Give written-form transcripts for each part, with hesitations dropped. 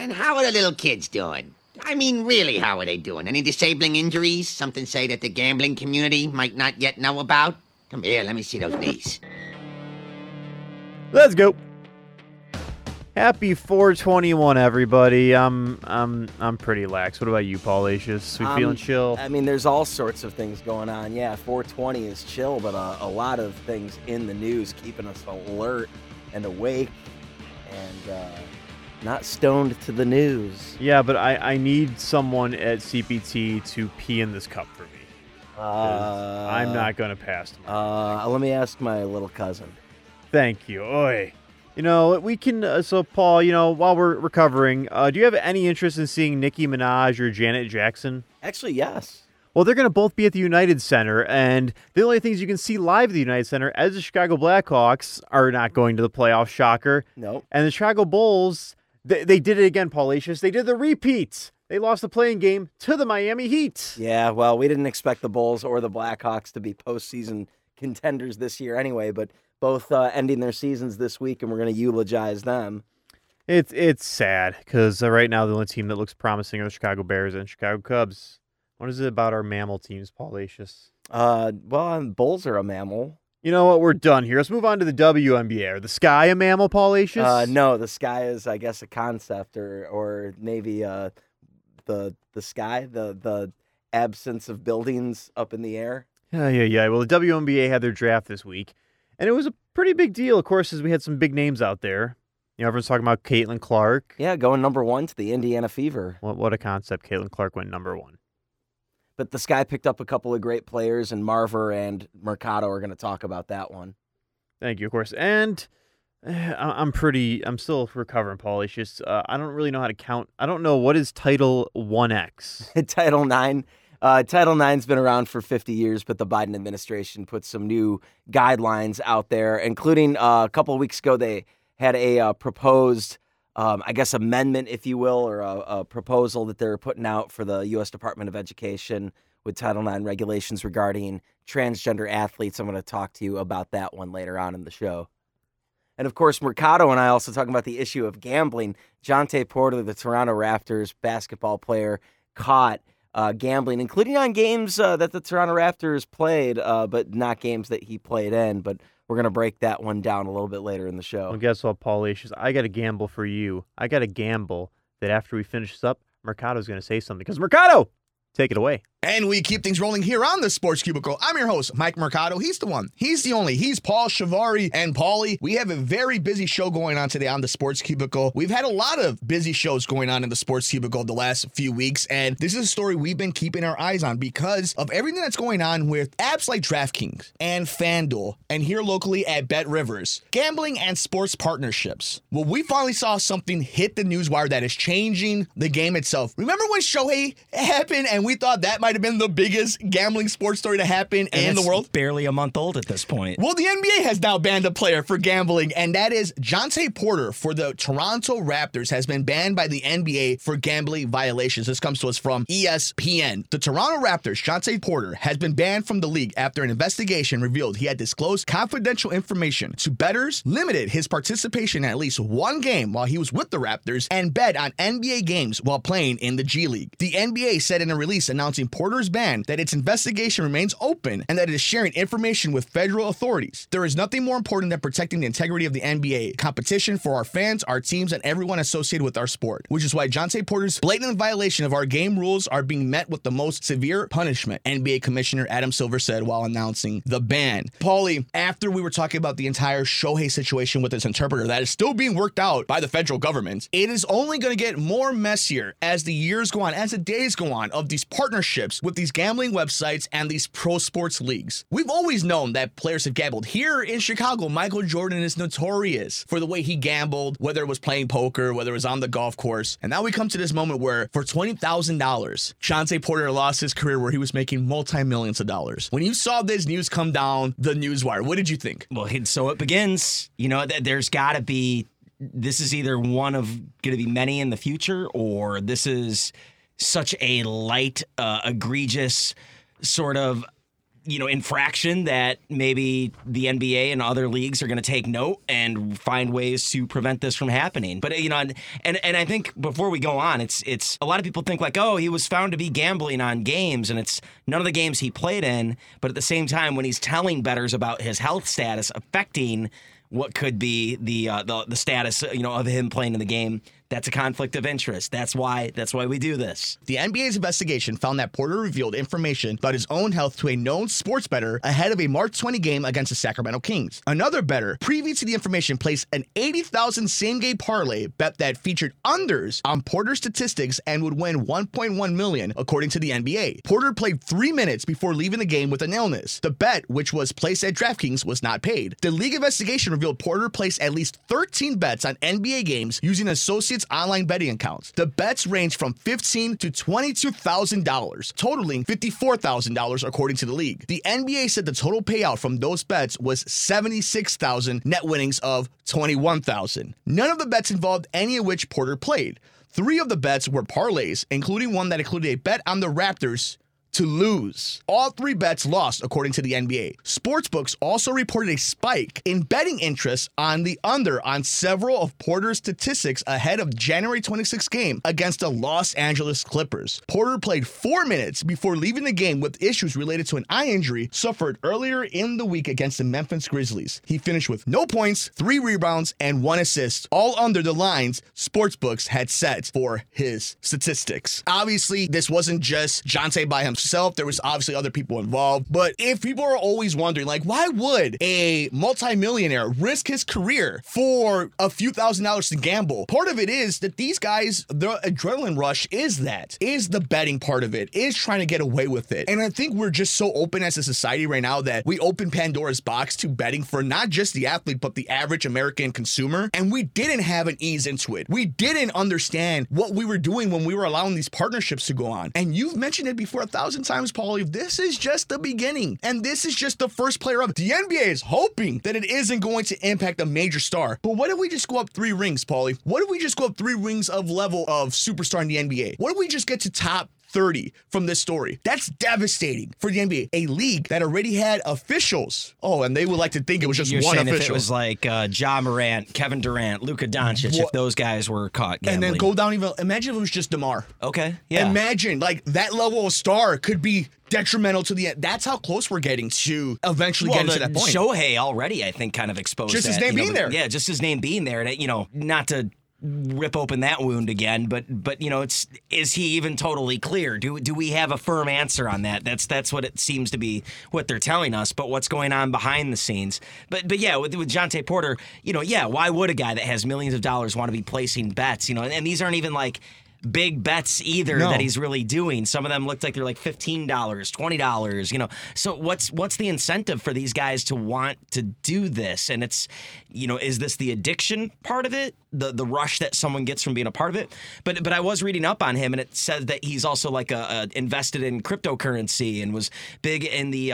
And how are the little kids doing? I mean, really, how are they doing? Any disabling injuries? Something say that the gambling community might not yet know about? Come here, let me see those knees. Let's go. Happy 421, everybody. I'm pretty lax. What about you, Paul Acius? We feeling chill? I mean, there's all sorts of things going on. Yeah, 420 is chill, but a lot of things in the news keeping us alert and awake and not stoned to the news. Yeah, but I need someone at CPT to pee in this cup for me. I'm not going to pass tomorrow. Let me ask my little cousin. Thank you. Oi. You know, we can, so Paul, you know, while we're recovering, do you have any interest in seeing Nicki Minaj or Janet Jackson? Actually, yes. Well, they're going to both be at the United Center, and the only things you can see live at the United Center, as the Chicago Blackhawks are not going to the playoffs, shocker. Nope. And the Chicago Bulls, they did it again, Paul Acius. They did the repeats. They lost the playing game to the Miami Heat. Yeah, well, we didn't expect the Bulls or the Blackhawks to be postseason contenders this year anyway, but both ending their seasons this week, and we're going to eulogize them. It's sad, because right now the only team that looks promising are the Chicago Bears and Chicago Cubs. What is it about our mammal teams, Paul Acius? Well, Bulls are a mammal. You know what? We're done here. Let's move on to the WNBA. Are the Sky a mammal, Paul Acius? No, the Sky is, I guess, a concept, or maybe the sky, the absence of buildings up in the air. Yeah. Well, the WNBA had their draft this week, and it was a pretty big deal, of course, as we had some big names out there. You know, everyone's talking about Caitlin Clark. Yeah, going number 1 to the Indiana Fever. What a concept. Caitlin Clark went number 1. But the Sky picked up a couple of great players, and Marver and Mercado are going to talk about that one. Thank you, of course. And I'm still recovering, Paul. It's just, I don't really know how to count. I don't know. What is Title 1X? Title 9. Title IX's been around for 50 years, but the Biden administration put some new guidelines out there, including a couple of weeks ago they had a proposed, I guess, amendment, if you will, or a proposal that they're putting out for the U.S. Department of Education with Title IX regulations regarding transgender athletes. I'm going to talk to you about that one later on in the show. And, of course, Mercado and I also talking about the issue of gambling. Jontay Porter, the Toronto Raptors basketball player, caught gambling, including on games that the Toronto Raptors played, but not games that he played in. But we're going to break that one down a little bit later in the show. Well, guess what, Paul Acius? I got to gamble for you. I got to gamble that after we finish this up, Mercado's going to say something. Because Mercado, take it away. And we keep things rolling here on the Sports Cubicle. I'm your host, Mike Mercado. He's the one. He's the only. He's Paul Shivari and Paulie. We have a very busy show going on today on the Sports Cubicle. We've had a lot of busy shows going on in the Sports Cubicle the last few weeks, and this is a story we've been keeping our eyes on because of everything that's going on with apps like DraftKings and FanDuel, and here locally at BetRivers. Gambling and sports partnerships. Well, we finally saw something hit the newswire that is changing the game itself. Remember when Shohei happened and we thought that might have been the biggest gambling sports story to happen in the world? Barely a month old at this point. Well, the NBA has now banned a player for gambling, and that is Jontay Porter for the Toronto Raptors has been banned by the NBA for gambling violations. This comes to us from ESPN. The Toronto Raptors, Jontay Porter, has been banned from the league after an investigation revealed he had disclosed confidential information to bettors, limited his participation in at least one game while he was with the Raptors, and bet on NBA games while playing in the G League. The NBA said in a release announcing Porter's ban that its investigation remains open and that it is sharing information with federal authorities. There is nothing more important than protecting the integrity of the NBA competition for our fans, our teams, and everyone associated with our sport, which is why Jontay Porter's blatant violation of our game rules are being met with the most severe punishment, NBA Commissioner Adam Silver said while announcing the ban. Paulie, after we were talking about the entire Shohei situation with his interpreter that is still being worked out by the federal government, it is only going to get more messier as the years go on, as the days go on, of these partnerships with these gambling websites and these pro sports leagues. We've always known that players have gambled. Here in Chicago, Michael Jordan is notorious for the way he gambled, whether it was playing poker, whether it was on the golf course. And now we come to this moment where for $20,000, Jontay Porter lost his career where he was making multi-millions of dollars. When you saw this news come down the newswire, what did you think? Well, so it begins. You know, there's got to be, this is either one of going to be many in the future, or this is such a light, egregious sort of infraction that maybe the NBA and other leagues are going to take note and find ways to prevent this from happening. But and I think before we go on, it's a lot of people think like, oh, he was found to be gambling on games, and it's none of the games he played in. But at the same time, when he's telling bettors about his health status affecting what could be the status of him playing in the game, that's a conflict of interest. That's why we do this. The NBA's investigation found that Porter revealed information about his own health to a known sports bettor ahead of a March 20 game against the Sacramento Kings. Another bettor, privy to the information, placed an 80,000 same-game parlay bet that featured unders on Porter's statistics and would win $1.1 million, according to the NBA. Porter played 3 minutes before leaving the game with an illness. The bet, which was placed at DraftKings, was not paid. The league investigation revealed Porter placed at least 13 bets on NBA games using associates' online betting accounts. The bets range from $15,000 to $22,000, totaling $54,000 according to the league. The NBA said the total payout from those bets was $76,000, net winnings of $21,000. None of the bets involved any of which Porter played. 3 of the bets were parlays, including one that included a bet on the Raptors to lose. All 3 bets lost, according to the NBA. Sportsbooks also reported a spike in betting interest on the under on several of Porter's statistics ahead of January 26th game against the Los Angeles Clippers. Porter played 4 minutes before leaving the game with issues related to an eye injury suffered earlier in the week against the Memphis Grizzlies. He finished with no points, 3 rebounds, and 1 assist, all under the lines sportsbooks had set for his statistics. Obviously, this wasn't just Jonte by himself. There was obviously other people involved, but if people are always wondering, like, why would a multimillionaire risk his career for a few $1,000s to gamble? Part of it is that these guys, the adrenaline rush is the betting part of it, is trying to get away with it. And I think we're just so open as a society right now that we open Pandora's box to betting for not just the athlete, but the average American consumer. And we didn't have an ease into it. We didn't understand what we were doing when we were allowing these partnerships to go on. And you've mentioned it before 1,000 times, Paulie. This is just the beginning, and this is just the first player of it. The NBA is hoping that it isn't going to impact a major star. But what if we just go up 3 rings, Paulie? What if we just go up 3 rings of level of superstar in the NBA? What if we just get to top 30 from this story? That's devastating for the NBA, a league that already had officials. Oh, and they would like to think it was just You're one saying official. If it was like Ja Morant, Kevin Durant, Luka Doncic, if those guys were caught gambling. And then go down even. Imagine if it was just DeMar. Okay, yeah. Imagine like that level of star could be detrimental to the end. That's how close we're getting to eventually getting to that point. Shohei already, I think, kind of exposed just that, his name being there. Yeah, just his name being there. And, not to rip open that wound again, but is he even totally clear? Do we have a firm answer on that? That's what it seems to be what they're telling us. But what's going on behind the scenes? But yeah, with Jonte Porter, why would a guy that has millions of dollars want to be placing bets? And these aren't even like big bets either that he's really doing. Some of them looked like they're like $15, $20, So what's the incentive for these guys to want to do this? And it's, is this the addiction part of it? The rush that someone gets from being a part of it? But I was reading up on him, and it says that he's also like invested in cryptocurrency and was big in the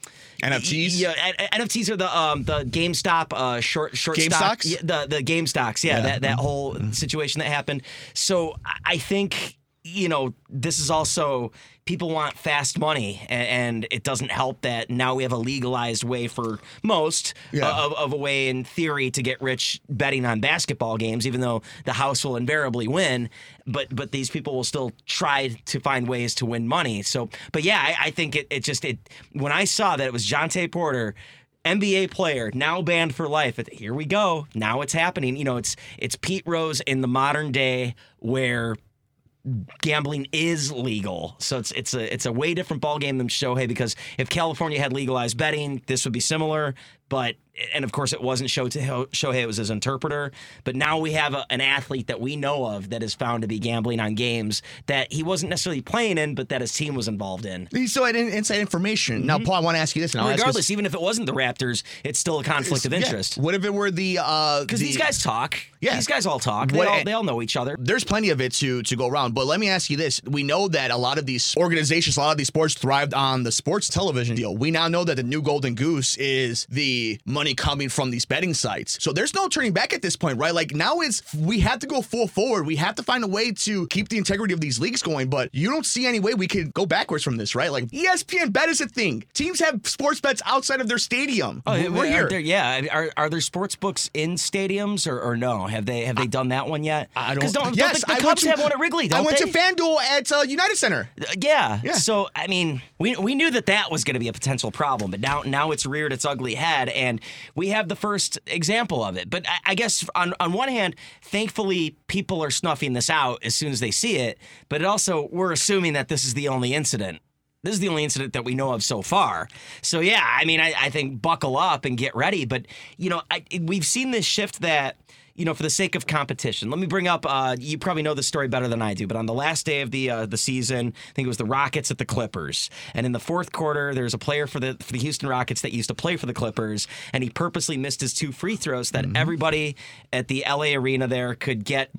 NFTs? Yeah, NFTs are the GameStop short Game stock. stocks? Yeah, the game stocks, that whole situation that happened. So I think, this is also, people want fast money, and it doesn't help that now we have a legalized way for most of a way in theory to get rich betting on basketball games, even though the house will invariably win. But these people will still try to find ways to win money. So, but yeah, I think it when I saw that it was Jonte Porter, NBA player, now banned for life. Here we go. Now it's happening. It's Pete Rose in the modern day where gambling is legal. So it's a way different ballgame than Shohei, because if California had legalized betting, this would be similar. And of course, it wasn't Shohei, it was his interpreter. But now we have an athlete that we know of that is found to be gambling on games that he wasn't necessarily playing in, but that his team was involved in. He's still had inside information. Now, Paul, I want to ask you this. And regardless, even if it wasn't the Raptors, it's still a conflict of interest. What if it were the... Because these guys talk. Yeah. These guys all talk. They all know each other. There's plenty of it to go around. But let me ask you this. We know that a lot of these organizations, a lot of these sports thrived on the sports television deal. We now know that the new golden goose is the be money coming from these betting sites. So there's no turning back at this point, right? Like now we have to go full forward. We have to find a way to keep the integrity of these leagues going, but you don't see any way we could go backwards from this, right? Like ESPN bet is a thing. Teams have sports bets outside of their stadium. We're here. Are there sports books in stadiums or no? Have they done that one yet? I don't. Yes, the Cubs have one at Wrigley. Don't I went they? to FanDuel at United Center. Yeah. So I mean, we knew that was going to be a potential problem, but now it's reared its ugly head, and we have the first example of it. But I guess on one hand, thankfully, people are snuffing this out as soon as they see it. But also, we're assuming that this is the only incident. This is the only incident that we know of so far. So, yeah, I mean, I think buckle up and get ready. But, we've seen this shift that, for the sake of competition. Let me bring up, you probably know this story better than I do, but on the last day of the season, I think it was the Rockets at the Clippers. And in the fourth quarter, there's a player for the Houston Rockets that used to play for the Clippers, and he purposely missed his 2 free throws that everybody at the LA arena there could get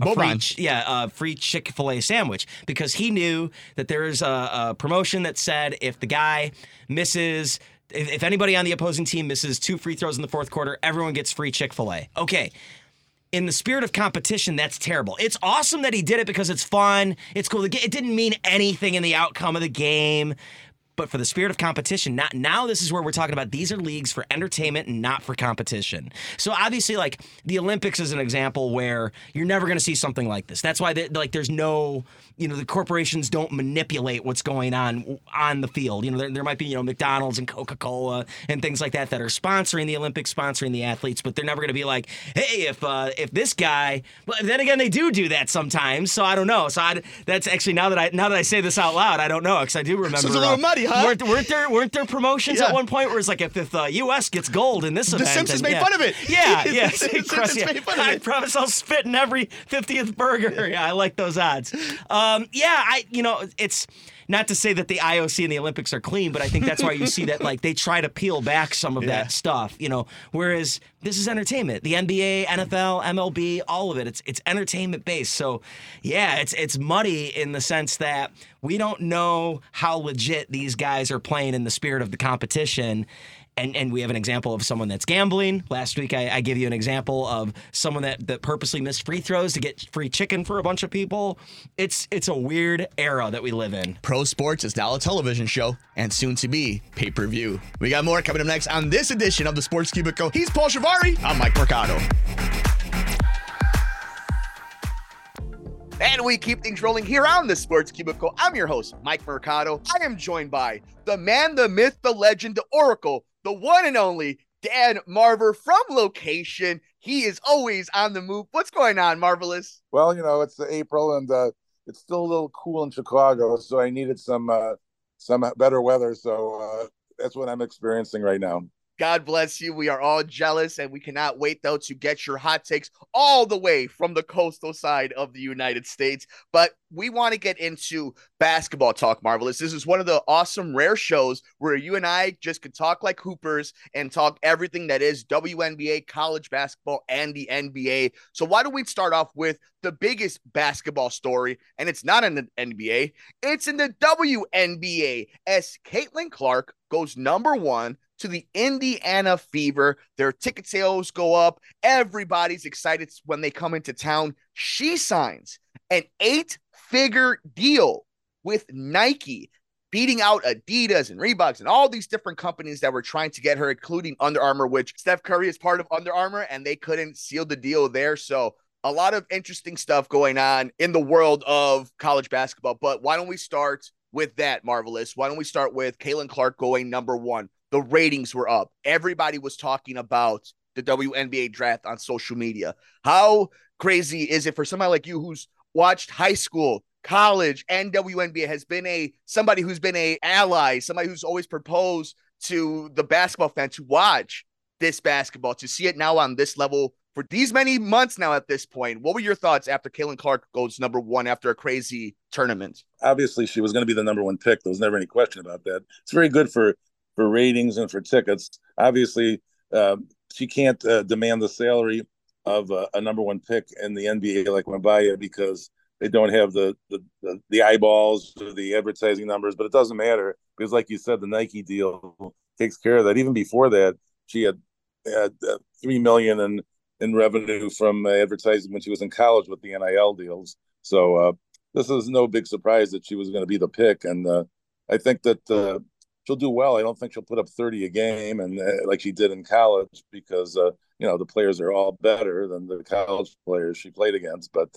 a free Chick-fil-A sandwich, because he knew that there is a promotion that said if the guy misses... If anybody on the opposing team misses 2 free throws in the fourth quarter, everyone gets free Chick-fil-A. Okay. In the spirit of competition, that's terrible. It's awesome that he did it because it's fun. It's cool. It didn't mean anything in the outcome of the game. But for the spirit of competition, now this is where we're talking about these are leagues for entertainment and not for competition. So obviously, like the Olympics is an example where you're never going to see something like this. That's why there's no, the corporations don't manipulate what's going on the field. There might be, McDonald's and Coca-Cola and things like that are sponsoring the Olympics, sponsoring the athletes, but they're never going to be like, hey, if this guy, well, then again, they do that sometimes. So I don't know. So that's actually, now that I say this out loud, I don't know, because I do remember. So it's a little muddy, huh? Weren't there promotions at one point where it's like if the U.S. gets gold in this event, The Simpsons made fun of it. Yeah. The Simpsons made fun of it. I promise I'll spit in every 50th burger. Yeah, I like those odds. It's not to say that the IOC and the Olympics are clean, but I think that's why you see that like they try to peel back some of that stuff. Whereas this is entertainment. The NBA, NFL, MLB, all of it. It's entertainment based. So yeah, it's muddy in the sense that we don't know how legit these guys are playing in the spirit of the competition. And we have an example of someone that's gambling. Last week, I gave you an example of someone that purposely missed free throws to get free chicken for a bunch of people. It's a weird era that we live in. Pro Sports is now a television show and soon to be pay-per-view. We got more coming up next on this edition of the Sports Cubicle. He's Paul Shivari. I'm Mike Mercado. And we keep things rolling here on the Sports Cubicle. I'm your host, Mike Mercado. I am joined by the man, the myth, the legend, the oracle, the one and only Dan Marver from location. He is always on the move. What's going on, Marvelous? Well, it's April and it's still a little cool in Chicago, so I needed some better weather. So that's what I'm experiencing right now. God bless you. We are all jealous, and we cannot wait, though, to get your hot takes all the way from the coastal side of the United States. But we want to get into basketball talk, Marvelous. This is one of the awesome, rare shows where you and I just could talk like hoopers and talk everything that is WNBA, college basketball, and the NBA. So why don't we start off with the biggest basketball story? And it's not in the NBA. It's in the WNBA, as Caitlin Clark goes #1 to the Indiana Fever. Their ticket sales go up. Everybody's excited when they come into town. She signs an 8-figure deal with Nike, beating out Adidas and Reeboks and all these different companies that were trying to get her, including Under Armour, which Steph Curry is part of Under Armour, and they couldn't seal the deal there. So a lot of interesting stuff going on in the world of college basketball. But why don't we start with that, Marvelous? Why don't we start with Caitlin Clark going #1? The ratings were up. Everybody was talking about the WNBA draft on social media. How crazy is it for somebody like you who's watched high school, college, and WNBA, has been somebody who's been a ally, somebody who's always proposed to the basketball fan to watch this basketball, to see it now on this level for these many months now at this point? What were your thoughts after Caitlin Clark goes #1 after a crazy tournament? Obviously, she was going to be the #1 pick. There was never any question about that. It's very good for ratings and for tickets. Obviously, she can't demand the salary of a #1 pick in the NBA like Wembanyama, because they don't have the eyeballs or the advertising numbers. But it doesn't matter, because like you said, the Nike deal takes care of that. Even before that, she had had 3 million in revenue from advertising when she was in college with the NIL deals. So this is no big surprise that she was going to be the pick, and I think that she'll do well. I don't think she'll put up 30 a game and like she did in college, because the players are all better than the college players she played against. But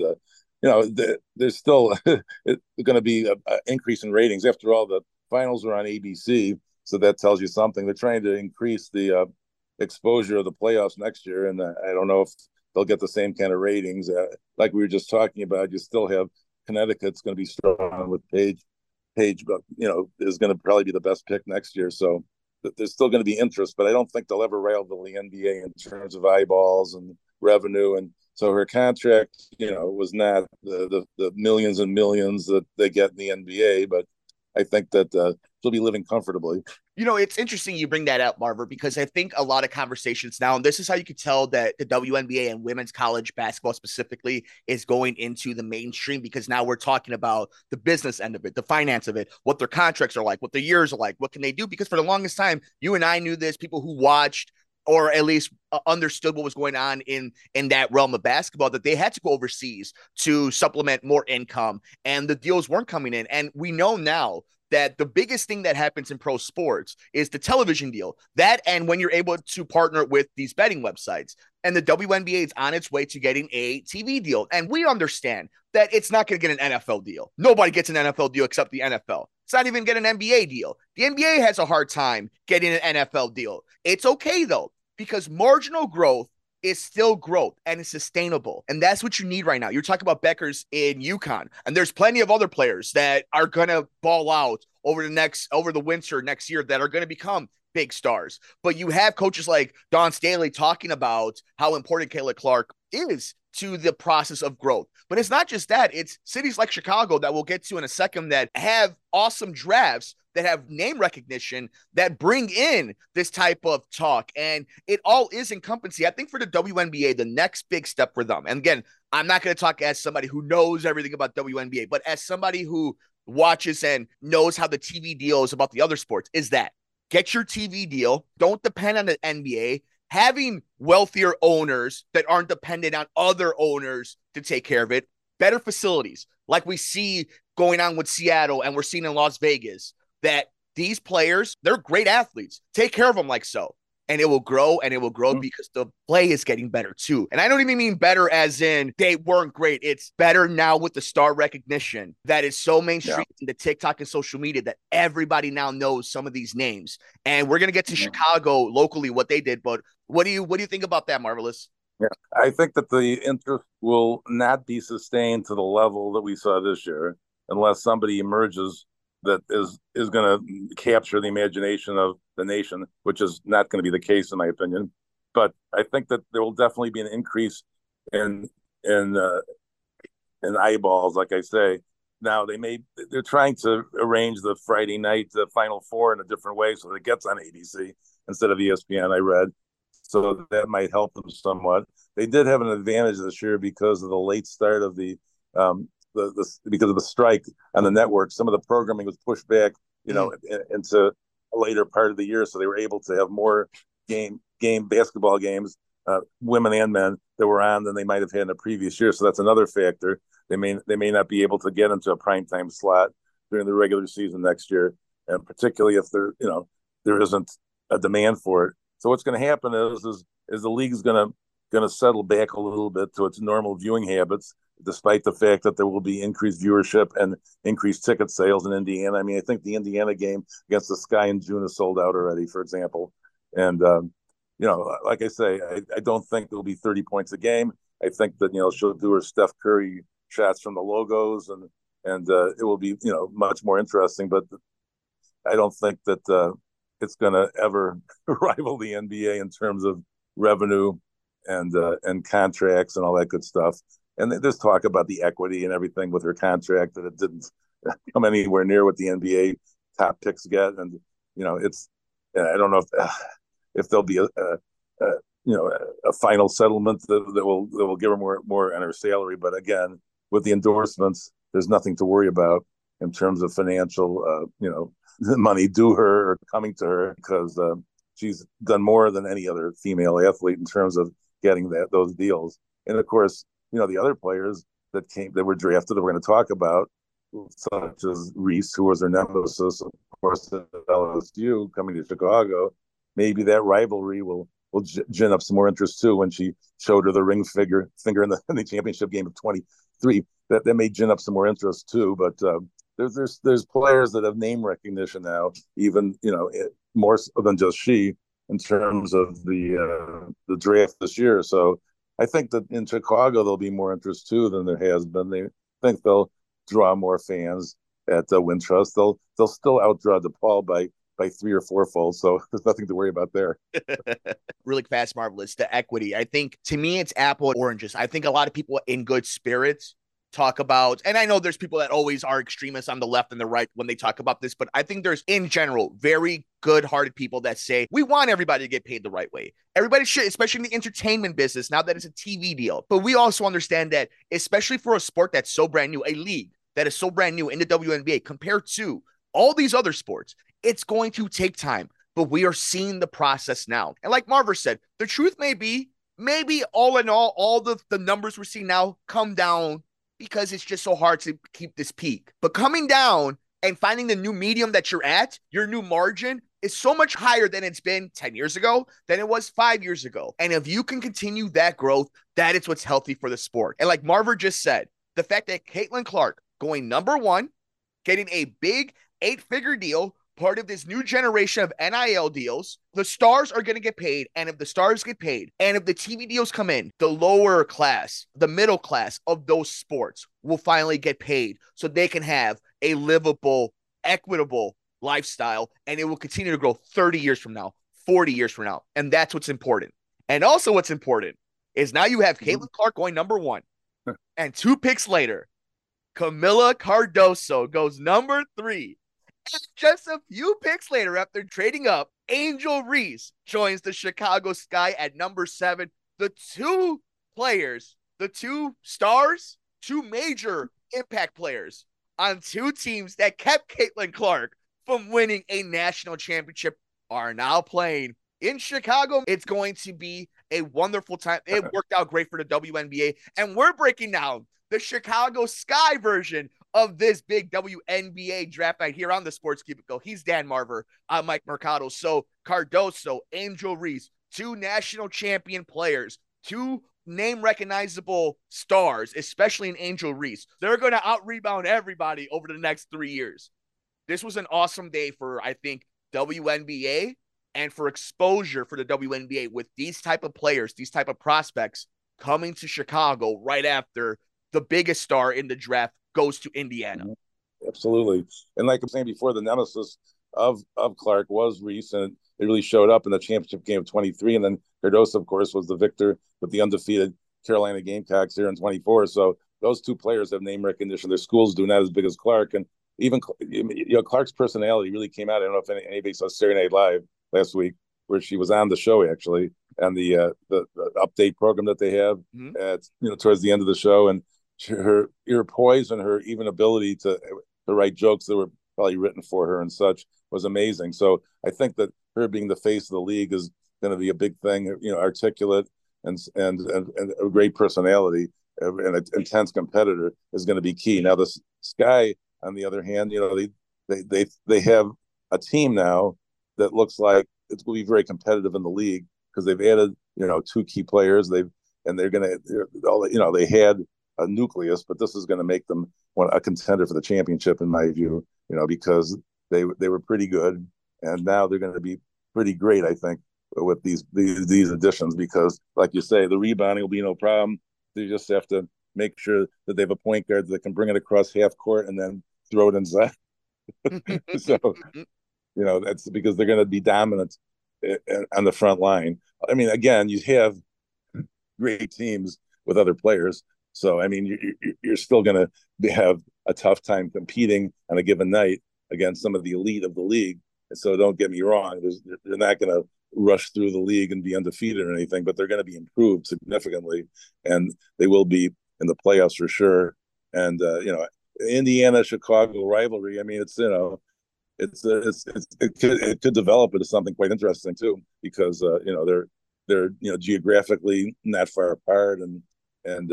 there's still going to be an increase in ratings. After all, the finals are on ABC, so that tells you something. They're trying to increase the exposure of the playoffs next year, and I don't know if they'll get the same kind of ratings. Like we were just talking about, you still have Connecticut's going to be strong with Paige, but is going to probably be the best pick next year. So there's still going to be interest, but I don't think they'll ever rival the NBA in terms of eyeballs and revenue. And so her contract, was not the millions and millions that they get in the NBA, but I think that she'll be living comfortably. It's interesting you bring that up, Marver, because I think a lot of conversations now, and this is how you could tell that the WNBA and women's college basketball specifically is going into the mainstream, because now we're talking about the business end of it, the finance of it, what their contracts are like, what their years are like, what can they do? Because for the longest time, you and I knew this, people who watched or at least understood what was going on in that realm of basketball, that they had to go overseas to supplement more income, and the deals weren't coming in. And we know now that the biggest thing that happens in pro sports is the television deal. That, and when you're able to partner with these betting websites. And the WNBA is on its way to getting a TV deal. And we understand that it's not going to get an NFL deal. Nobody gets an NFL deal except the NFL. It's not even getting an NBA deal. The NBA has a hard time getting an NFL deal. It's okay, though, because marginal growth is still growth and it's sustainable. And that's what you need right now. You're talking about Beckers in UConn, and there's plenty of other players that are going to ball out over the winter next year that are going to become big stars. But you have coaches like Dawn Staley talking about how important Kayla Clark is to the process of growth. But it's not just that. It's cities like Chicago that we'll get to in a second that have awesome drafts, that have name recognition, that bring in this type of talk. And it all is encompassing. I think for the WNBA, the next big step for them, and again, I'm not going to talk as somebody who knows everything about WNBA, but as somebody who watches and knows how the TV deal is about the other sports, is that get your TV deal. Don't depend on the NBA. Having wealthier owners that aren't dependent on other owners to take care of it. Better facilities, like we see going on with Seattle and we're seeing in Las Vegas, that these players, they're great athletes. Take care of them like so. And it will grow, and it will grow because the play is getting better too. And I don't even mean better as in they weren't great. It's better now with the star recognition that is so mainstream in the TikTok and social media that everybody now knows some of these names. And we're going to get to Chicago locally, what they did. But what do you think about that, Marvelous? Yeah, I think that the interest will not be sustained to the level that we saw this year unless somebody emerges that is going to capture the imagination of the nation, which is not going to be the case in my opinion. But I think that there will definitely be an increase in eyeballs, like I say. Now they're trying to arrange the Friday night the Final Four in a different way so that it gets on ABC instead of ESPN, I read. So that might help them somewhat. They did have an advantage this year because of the late start of because of the strike on the network. Some of the programming was pushed back, into a later part of the year, so they were able to have more basketball games, women and men, that were on than they might have had in the previous year. So that's another factor. They may not be able to get into a primetime slot during the regular season next year, and particularly if there isn't a demand for it. So what's going to happen is the league is going to settle back a little bit to its normal viewing habits, despite the fact that there will be increased viewership and increased ticket sales in Indiana. I mean, I think the Indiana game against the Sky in June is sold out already, for example. And, like I say, I don't think there'll be 30 points a game. I think that, she'll do her Steph Curry shots from the logos and it will be, much more interesting. But I don't think that it's going to ever rival the NBA in terms of revenue and contracts and all that good stuff. And there's talk about the equity and everything with her contract, that it didn't come anywhere near what the NBA top picks get. And, I don't know if there'll be a final settlement that will give her more on her salary. But again, with the endorsements, there's nothing to worry about in terms of financial, money due her or coming to her, because she's done more than any other female athlete in terms of getting those deals. And of course, the other players that were drafted that we're going to talk about, such as Reese, who was her nemesis, of course, at LSU coming to Chicago. Maybe that rivalry will gin up some more interest too when she showed her the finger in the championship game of 23. That may gin up some more interest too. But there's players that have name recognition now, even more than just she in terms of the draft this year. So I think that in Chicago there'll be more interest too than there has been. They think they'll draw more fans at Wintrust. They'll still outdraw DePaul by 3 or 4 fold. So there's nothing to worry about there. Really fast, Marvelous. The equity. I think to me it's apple and oranges. I think a lot of people in good spirits talk about, and I know there's people that always are extremists on the left and the right when they talk about this, but I think there's in general very good-hearted people that say we want everybody to get paid the right way. Everybody should, especially in the entertainment business, now that it's a TV deal. But we also understand that, especially for a sport that's so brand new, a league that is so brand new in the WNBA compared to all these other sports, it's going to take time. But we are seeing the process now. And like Marver said, the truth may be, maybe all in all the numbers we're seeing now come down because it's just so hard to keep this peak. But coming down and finding the new medium that you're at, your new margin, is so much higher than it's been 10 years ago, than it was 5 years ago. And if you can continue that growth, that is what's healthy for the sport. And like Marver just said, the fact that Caitlin Clark going number 1, getting a big 8-figure deal, part of this new generation of NIL deals, the stars are going to get paid. And if the stars get paid, and if the TV deals come in, the lower class, the middle class of those sports will finally get paid so they can have a livable, equitable lifestyle. And it will continue to grow 30 years from now, 40 years from now. And that's what's important. And also what's important is now you have Caitlin Clark going number 1. And 2 picks later, Camila Cardoso goes number 3. And just a few picks later, after trading up, Angel Reese joins the Chicago Sky at number 7. The 2 players, the 2 stars, 2 major impact players on 2 teams that kept Caitlin Clark from winning a national championship are now playing in Chicago. It's going to be a wonderful time. It worked out great for the WNBA. And we're breaking down the Chicago Sky version of this big WNBA draft night here on the Sports Cubicle. He's Dan Marver. I'm Mike Mercado. So Cardoso, Angel Reese, 2 national champion players, 2 name recognizable stars, especially in Angel Reese. They're going to out-rebound everybody over the next 3 years. This was an awesome day for, I think, WNBA and for exposure for the WNBA with these type of players, these type of prospects coming to Chicago right after the biggest star in the draft goes to Indiana. Absolutely. And like I'm saying before, the nemesis of Clark was Reese, and it really showed up in the championship game of 23. And then Cardoso, of course, was the victor with the undefeated Carolina Gamecocks here in 24. So those 2 players have name recognition. Their schools do not as big as Clark. And even Clark's personality really came out. I don't know if anybody saw Saturday Night Live last week, where she was on the show actually, and the update program that they have at towards the end of the show, and her poise and her even ability to write jokes that were probably written for her and such was amazing. So I think that her being the face of the league is going to be a big thing. Articulate and a great personality and an intense competitor is going to be key. Now the Sky, on the other hand, they have a team now that looks like it's going to be very competitive in the league because they've added 2 key players. They had a nucleus, but this is going to make them a contender for the championship in my view. Because they were pretty good, and now they're going to be pretty great, I think, with these additions. Because, like you say, the rebounding will be no problem. They just have to make sure that they have a point guard that can bring it across half court and then throw it inside. So, that's because they're going to be dominant on the front line. I mean, again, you have great teams with other players. So, I mean, you're still going to have a tough time competing on a given night against some of the elite of the league. And so don't get me wrong, they're not going to rush through the league and be undefeated or anything, but they're going to be improved significantly, and they will be in the playoffs for sure. And, Indiana-Chicago rivalry, I mean, it's it could develop into something quite interesting too, because they're geographically not far apart, and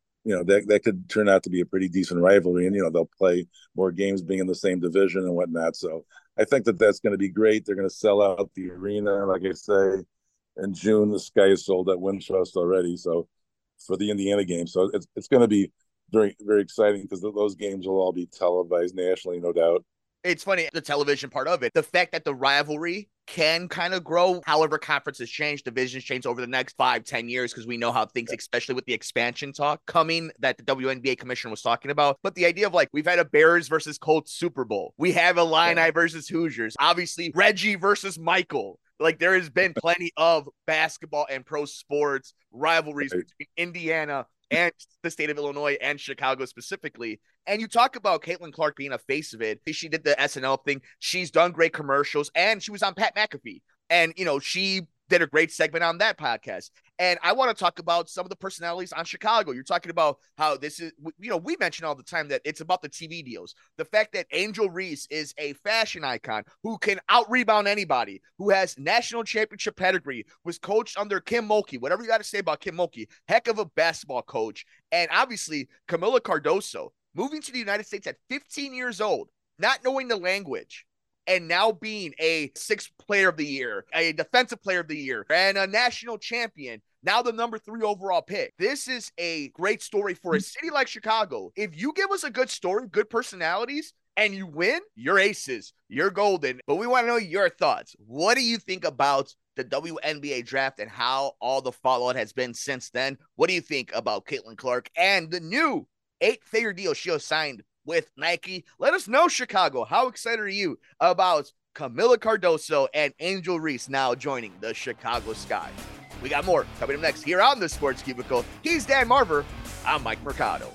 that could turn out to be a pretty decent rivalry, and they'll play more games being in the same division and whatnot. So I think that's going to be great. They're going to sell out the arena, like I say, in June. The sky is sold at Wintrust already, so for the Indiana game. So it's going to be very, very exciting, because those games will all be televised nationally, no doubt. It's funny, the television part of it, the fact that the rivalry can kind of grow, however conferences change, divisions change over the next 5-10 years, because we know how things, especially with the expansion talk coming that the WNBA commissioner was talking about. But the idea of, like, we've had a Bears versus Colts Super Bowl. We have a Illini versus Hoosiers. Obviously, Reggie versus Michael. Like, there has been plenty of basketball and pro sports rivalries between Indiana and the state of Illinois and Chicago specifically. And you talk about Caitlin Clark being a face of it. She did the SNL thing. She's done great commercials, and she was on Pat McAfee. And, she did a great segment on that podcast. And I want to talk about some of the personalities on Chicago. You're talking about how this is, we mention all the time that it's about the TV deals. The fact that Angel Reese is a fashion icon who can out-rebound anybody, who has national championship pedigree, was coached under Kim Mulkey. Whatever you got to say about Kim Mulkey, heck of a basketball coach. And obviously, Camila Cardoso, moving to the United States at 15 years old, not knowing the language, and now being a sixth player of the year, a defensive player of the year, and a national champion, now the number 3 overall pick. This is a great story for a city like Chicago. If you give us a good story, good personalities, and you win, you're aces, you're golden. But we want to know your thoughts. What do you think about the WNBA draft and how all the fallout has been since then? What do you think about Caitlin Clark and the new 8-figure deal she has signed with Nike? Let us know, Chicago. How excited are you about Camila Cardoso and Angel Reese now joining the Chicago Sky? We got more coming up next here on the Sports Cubicle. He's Dan Marver. I'm Mike Mercado.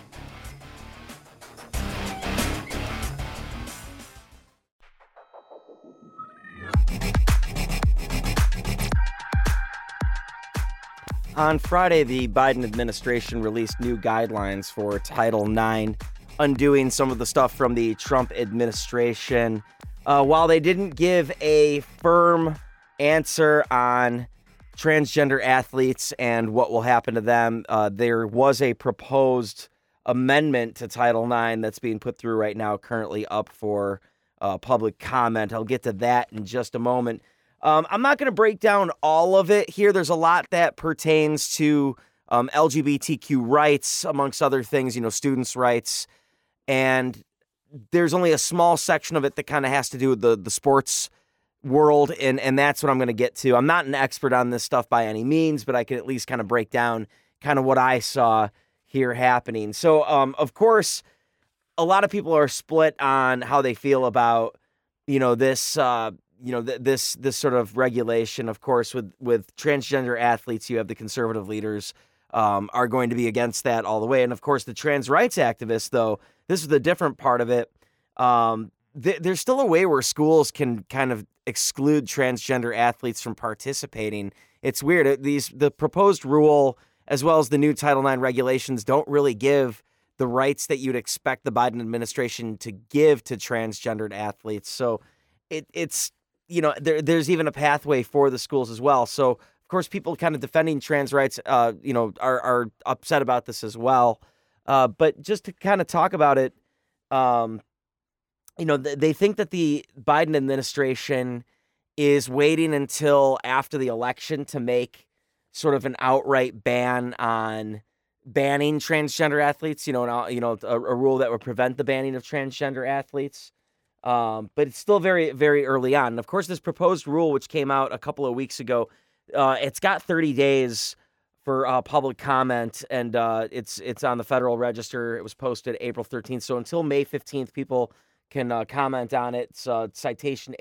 On Friday, the Biden administration released new guidelines for Title IX, undoing some of the stuff from the Trump administration. While they didn't give a firm answer on transgender athletes and what will happen to them, there was a proposed amendment to Title IX that's being put through right now, currently up for public comment. I'll get to that in just a moment. I'm not going to break down all of it here. There's a lot that pertains to LGBTQ rights, amongst other things, students' rights. And there's only a small section of it that kind of has to do with the sports world, and that's what I'm going to get to. I'm not an expert on this stuff by any means, but I can at least kind of break down kind of what I saw here happening. So, of course, a lot of people are split on how they feel about, this this sort of regulation. Of course, with transgender athletes, you have the conservative leaders are going to be against that all the way. And of course, the trans rights activists, though, this is the different part of it. There's still a way where schools can kind of exclude transgender athletes from participating. It's weird. The proposed rule, as well as the new Title IX regulations, don't really give the rights that you'd expect the Biden administration to give to transgendered athletes. So it's there's even a pathway for the schools as well. So of course, people kind of defending trans rights, are upset about this as well. But just to kind of talk about it, they think that the Biden administration is waiting until after the election to make sort of an outright ban on banning transgender athletes, a rule that would prevent the banning of transgender athletes. But it's still very, very early on. And of course, this proposed rule, which came out a couple of weeks ago, it's got 30 days for public comment, and it's on the Federal Register. It was posted April 13th. So until May 15th, people can comment on it. It's citation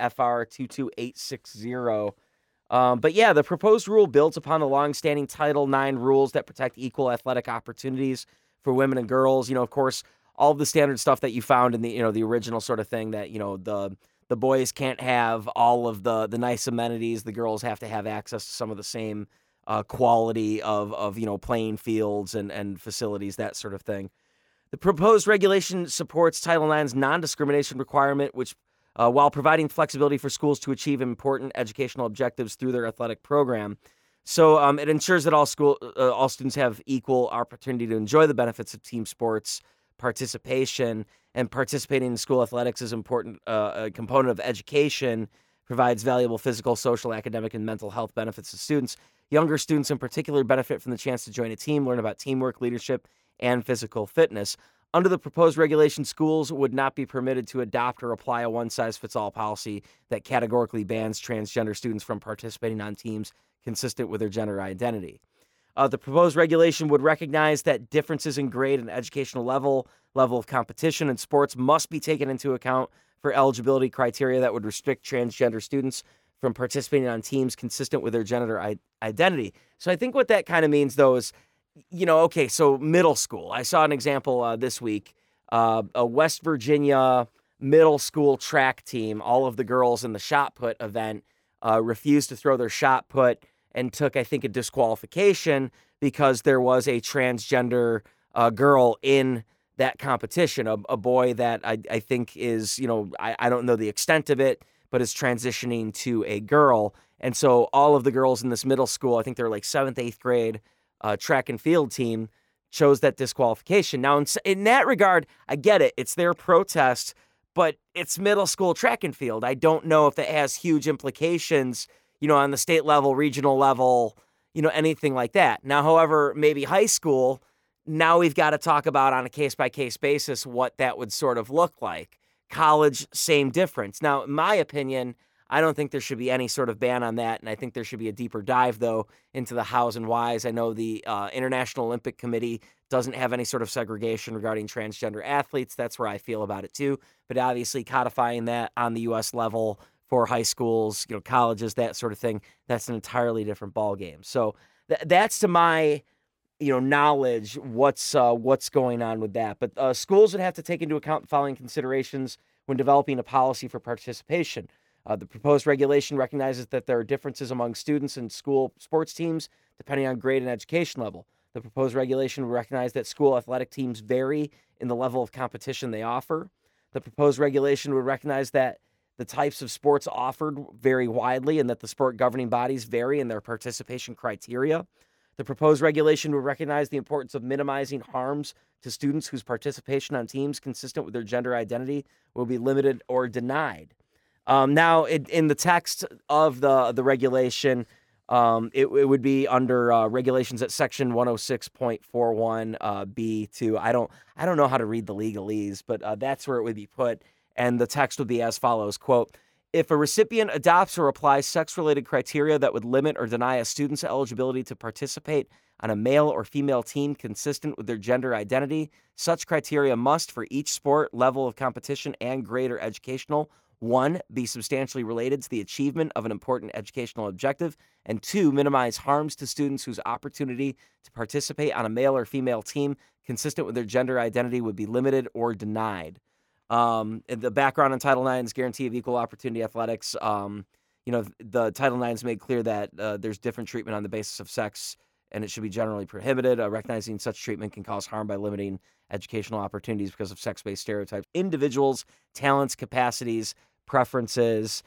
88FR22860. But yeah, the proposed rule builds upon the longstanding Title IX rules that protect equal athletic opportunities for women and girls. Of course, all of the standard stuff that you found in the the original sort of thing, that the boys can't have all of the nice amenities. The girls have to have access to some of the same quality of playing fields and facilities, that sort of thing. The proposed regulation supports Title IX's non-discrimination requirement, which while providing flexibility for schools to achieve important educational objectives through their athletic program. So it ensures that all students have equal opportunity to enjoy the benefits of team sports participation, and participating in school athletics is important a component of education, provides valuable physical, social, academic, and mental health benefits to students. Younger students in particular benefit from the chance to join a team, learn about teamwork, leadership, and physical fitness. Under the proposed regulation, schools would not be permitted to adopt or apply a one-size-fits-all policy that categorically bans transgender students from participating on teams consistent with their gender identity. The proposed regulation would recognize that differences in grade and educational level of competition in sports must be taken into account for eligibility criteria that would restrict transgender students from participating on teams consistent with their gender identity. So I think what that kind of means, though, is, okay, so middle school. I saw an example this week. A West Virginia middle school track team, all of the girls in the shot put event refused to throw their shot put and took, I think, a disqualification because there was a transgender girl in that competition, a boy that I think is, I don't know the extent of it, but is transitioning to a girl. And so all of the girls in this middle school, I think they're like 7th, 8th grade track and field team, chose that disqualification. Now, in that regard, I get it. It's their protest, but it's middle school track and field. I don't know if that has huge implications, on the state level, regional level, anything like that. Now, however, maybe high school, now we've got to talk about on a case-by-case basis what that would sort of look like. College, same difference. Now, in my opinion, I don't think there should be any sort of ban on that, and I think there should be a deeper dive, though, into the hows and whys. I know the International Olympic Committee doesn't have any sort of segregation regarding transgender athletes. That's where I feel about it, too. But obviously codifying that on the U.S. level for high schools, colleges, that sort of thing, that's an entirely different ballgame. So that's, to my knowledge, what's going on with that. But schools would have to take into account the following considerations when developing a policy for participation. The proposed regulation recognizes that there are differences among students and school sports teams depending on grade and education level. The proposed regulation would recognize that school athletic teams vary in the level of competition they offer. The proposed regulation would recognize that the types of sports offered vary widely and that the sport governing bodies vary in their participation criteria. The proposed regulation would recognize the importance of minimizing harms to students whose participation on teams consistent with their gender identity will be limited or denied. Now, in the text of the regulation, it would be under regulations at section 106.41 B2. I don't know how to read the legalese, but that's where it would be put. And the text would be as follows, quote, if a recipient adopts or applies sex-related criteria that would limit or deny a student's eligibility to participate on a male or female team consistent with their gender identity, such criteria must, for each sport, level of competition, and grade or educational, 1, be substantially related to the achievement of an important educational objective, and 2, minimize harms to students whose opportunity to participate on a male or female team consistent with their gender identity would be limited or denied. The background on Title IX's guarantee of equal opportunity athletics, the Title IX has made clear that there's different treatment on the basis of sex, and it should be generally prohibited. Recognizing such treatment can cause harm by limiting educational opportunities because of sex-based stereotypes. Individuals, talents, capacities, preferences.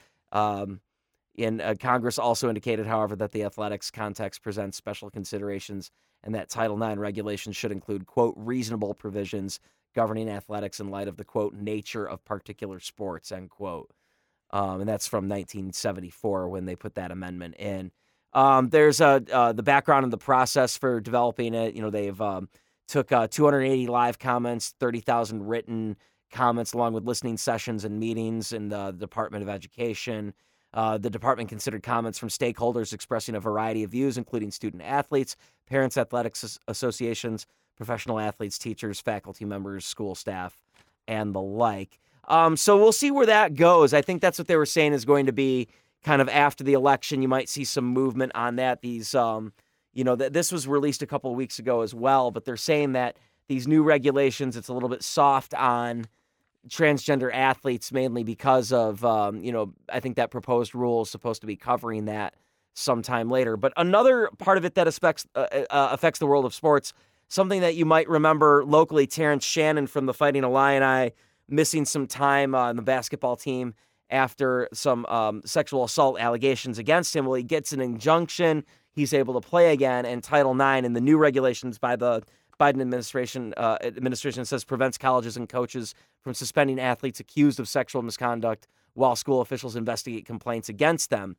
Congress also indicated, however, that the athletics context presents special considerations and that Title IX regulations should include, quote, reasonable provisions governing athletics in light of the, quote, nature of particular sports, end quote. And that's from 1974 when they put that amendment in. There's the background and the process for developing it. They've took 280 live comments, 30,000 written comments, along with listening sessions and meetings in the Department of Education. The department considered comments from stakeholders expressing a variety of views, including student athletes, parents, athletics associations, professional athletes, teachers, faculty members, school staff, and the like. So we'll see where that goes. I think that's what they were saying is going to be kind of after the election. You might see some movement on that. These, this was released a couple of weeks ago as well, but they're saying that these new regulations, it's a little bit soft on transgender athletes, mainly because of, I think that proposed rule is supposed to be covering that sometime later. But another part of it that affects the world of sports, something that you might remember locally, Terrence Shannon from the Fighting Illini missing some time on the basketball team after some sexual assault allegations against him. Well, he gets an injunction. He's able to play again, and Title IX and the new regulations by the Biden administration says prevents colleges and coaches from suspending athletes accused of sexual misconduct while school officials investigate complaints against them.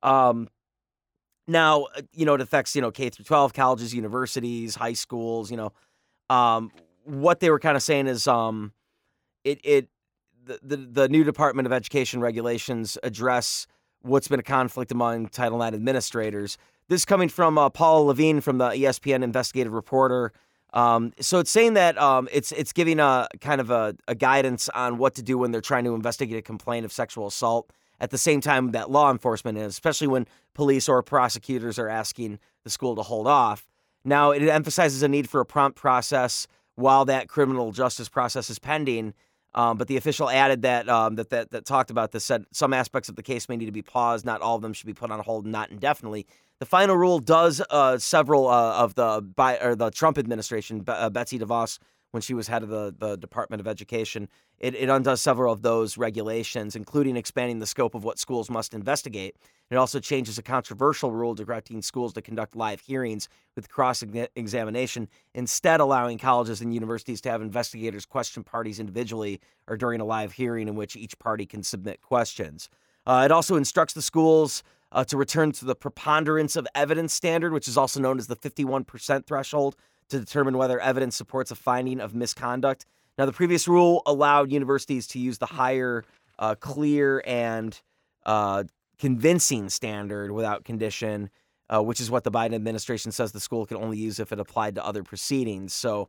Now, it affects, K through 12 colleges, universities, high schools. What they were kind of saying is the new Department of Education regulations address what's been a conflict among Title IX administrators. This is coming from Paul Levine from the ESPN investigative reporter. So it's saying that it's giving a kind of a guidance on what to do when they're trying to investigate a complaint of sexual assault at the same time that law enforcement is, especially when police or prosecutors are asking the school to hold off. Now, it emphasizes a need for a prompt process while that criminal justice process is pending. But the official added that that talked about this, said some aspects of the case may need to be paused. Not all of them should be put on hold, not indefinitely. The final rule does several of the Trump administration, Betsy DeVos, when she was head of the Department of Education, it undoes several of those regulations, including expanding the scope of what schools must investigate. It also changes a controversial rule directing schools to conduct live hearings with cross-examination, instead allowing colleges and universities to have investigators question parties individually or during a live hearing in which each party can submit questions. It also instructs the schools to return to the preponderance of evidence standard, which is also known as the 51% threshold, to determine whether evidence supports a finding of misconduct. Now, the previous rule allowed universities to use the higher, clear, and convincing standard without condition, which is what the Biden administration says the school can only use if it applied to other proceedings. So,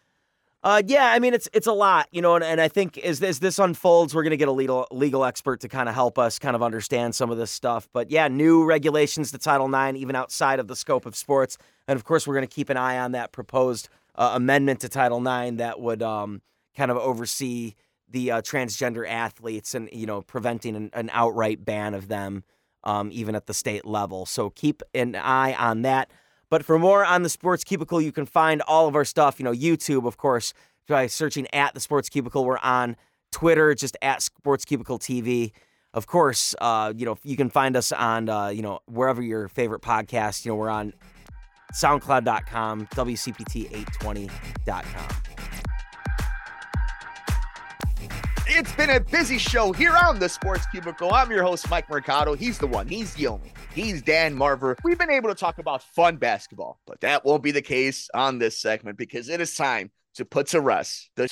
it's a lot, and I think as this unfolds, we're going to get a legal expert to kind of help us kind of understand some of this stuff. But yeah, new regulations to Title IX, even outside of the scope of sports. And of course, we're going to keep an eye on that proposed amendment to Title IX that would kind of oversee the transgender athletes and, preventing an outright ban of them, even at the state level. So keep an eye on that. But for more on the Sports Cubicle, you can find all of our stuff, YouTube, of course, by searching at the Sports Cubicle. We're on Twitter, just at Sports Cubicle TV. Of course, you can find us on, wherever your favorite podcast, we're on SoundCloud.com, WCPT820.com. It's been a busy show here on the Sports Cubicle. I'm your host, Mike Mercado. He's the one. He's the only. He's Dan Marver. We've been able to talk about fun basketball, but that won't be the case on this segment because it is time to put to rest the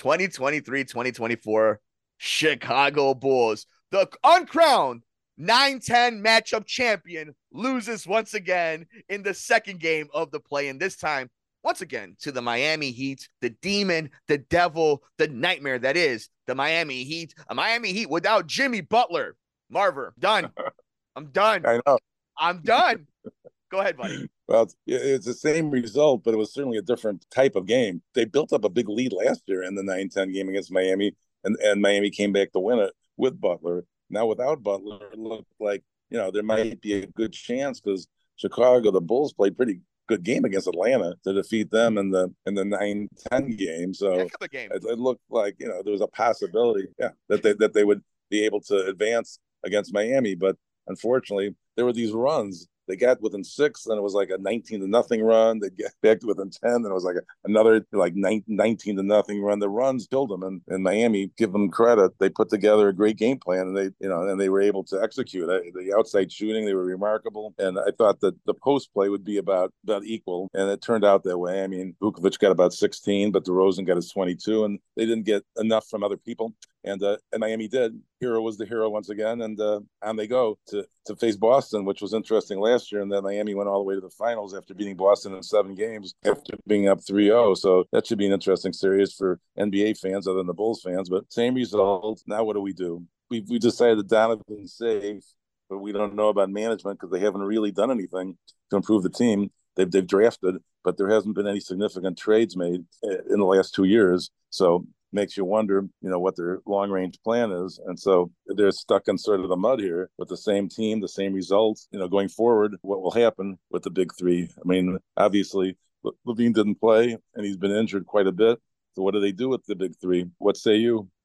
2023-2024 Chicago Bulls. The uncrowned 9-10 matchup champion loses once again in the second game of the play-in, this time once again to the Miami Heat, the demon, the devil, the nightmare that is the Miami Heat. A Miami Heat without Jimmy Butler. Marver, done. I'm done. I know. I'm done. Go ahead, buddy. Well, it's the same result, but it was certainly a different type of game. They built up a big lead last year in the 9-10 game against Miami, and Miami came back to win it with Butler. Now, without Butler, it looked like, there might be a good chance because Chicago, the Bulls played pretty good game against Atlanta to defeat them in the 9-10 game. So it looked like, there was a possibility, that they would be able to advance against Miami. But unfortunately, there were these runs. They got within 6, then it was like a 19-0 run. They get back to within 10, then it was like another 19-0 run. The runs killed them, and Miami, give them credit, they put together a great game plan, and they were able to execute. The outside shooting, they were remarkable, and I thought that the post play would be about equal, and it turned out that way. I mean, Vukovic got about 16, but DeRozan got his 22, and they didn't get enough from other people. And Miami did. Hero was the hero once again, and on they go to face Boston, which was interesting last year. And then Miami went all the way to the finals after beating Boston in 7 games after being up 3-0. So that should be an interesting series for NBA fans other than the Bulls fans. But same result. Now what do? We decided that Donovan's safe, but we don't know about management because they haven't really done anything to improve the team. They've drafted, but there hasn't been any significant trades made in the last 2 years. So makes you wonder, what their long-range plan is. And so they're stuck in sort of the mud here with the same team, the same results, going forward, what will happen with the big three? I mean, obviously, Levine didn't play, and he's been injured quite a bit. So what do they do with the big three? What say you?